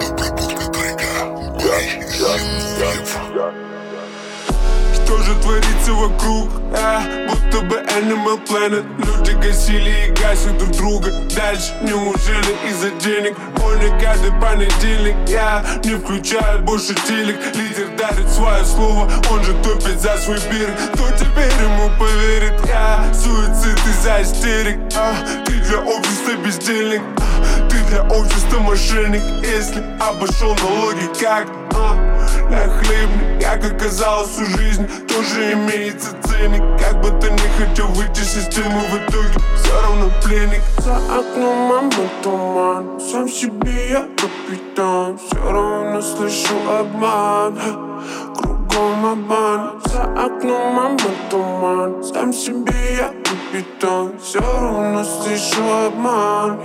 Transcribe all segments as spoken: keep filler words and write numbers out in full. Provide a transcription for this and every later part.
Что же творится вокруг, а? Будто бы Animal Planet. Люди гасили и гасят друг друга. Дальше неужели из-за денег? Больно каждый понедельник. Я не включаю больше телек. Лидер дарит свое слово, он же топит за свой берег. Кто теперь ему поверит? Я суицид из-за истерик. а? Ты для общества бездельник, а? Ты для общества мошенник. Если обошел налоги как а? На хлебник, как оказалось, всю жизнь тоже имеется ценник. Как бы ты не хотел выйти из системы, в итоге все равно пленник. За окном мама туман, сам себе я капитан. Все равно слышу обман, кругом обман. За окном мама туман, сам себе я капитан. Все равно слышу обман,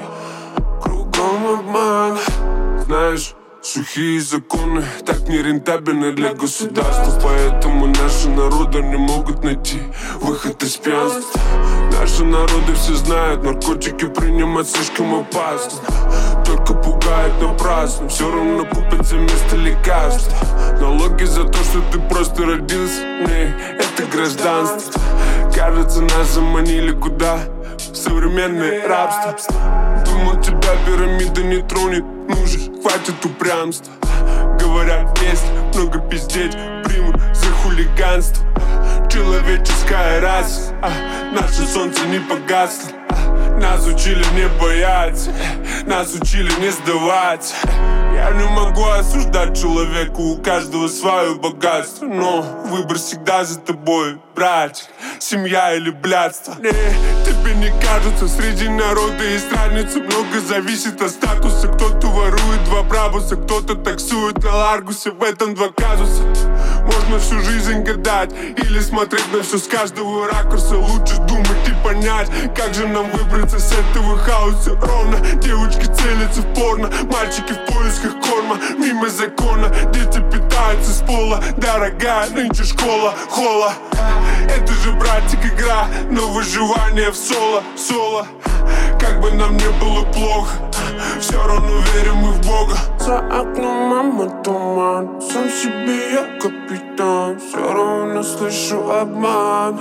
кругом обман. Знаешь, сухие законы так нерентабельны для государства. Поэтому наши народы не могут найти выход из пьянства. Наши народы все знают, наркотики принимать слишком опасно. Только пугают напрасно, все равно купят за место лекарства. Налоги за то, что ты просто родился, не, это гражданство. Кажется, нас заманили куда? В современное рабство. Думал, тебя пирамида не тронет, ну же, хватит упрямства. Говорят, если много пиздеть, примут за хулиганство. Человеческая раса, а наше солнце не погасло. Нас учили не бояться, нас учили не сдаваться. Я не могу осуждать человека, у каждого свое богатство. Но выбор всегда за тобой, братик, семья или блядство. Не, тебе не кажется, среди народа есть разница. Много зависит от статуса. Кто-то ворует два брабуса, кто-то таксует на Ларгусе. В этом два казуса. Можно всю жизнь гадать или смотреть на все с каждого ракурса. Лучше думать и понять, как же нам выбраться с этого хаоса. Ровно девочки целятся в порно, мальчики в поисках корма. Мимо закона дети питаются с пола. Дорогая нынче школа холла. Это же, братик, игра, но выживание в соло, соло. Как бы нам не было плохо, все равно верим мы в Бога. За окном мама туман, сам себе я капитан. Все равно слышу обман,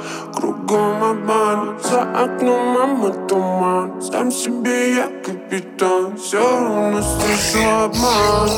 кругом обман. За окном мама туман, сам себе я капитан. Все равно слышу обман,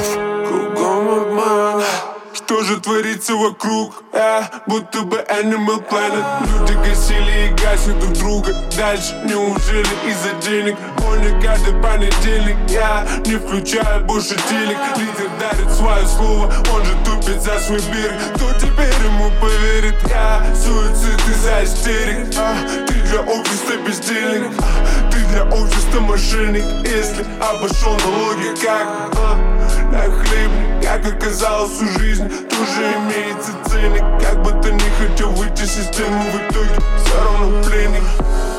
кругом обман. Что же творится вокруг, а? Будто бы Animal Planet. Люди гасили и гасят друг друга. Дальше неужели из-за денег? Больно каждый понедельник. Я не включаю больше телек. Лидер дарит свое слово, он же тупит за свой берег. Кто теперь ему поверит? Я суицид из-за истерик, а? Ты для общества бездельник, а? Ты для общества мошенник. Если обошел налоги как а? На хлебник, как оказалось, всю жизнь тоже имеется ценник. Как бы ты не хотел выйти из системы, в итоге все равно пленник.